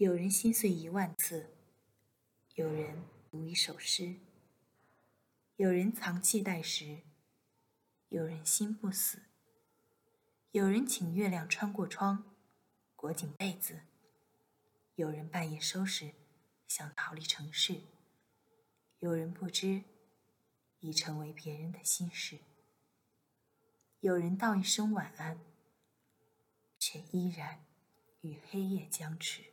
有人心碎10000次，有人读一首诗，有人藏气待时，有人心不死，有人请月亮穿过窗，裹紧被子，有人半夜收拾，想逃离城市，有人不知已成为别人的心事，有人道一声晚安，却依然与黑夜僵持。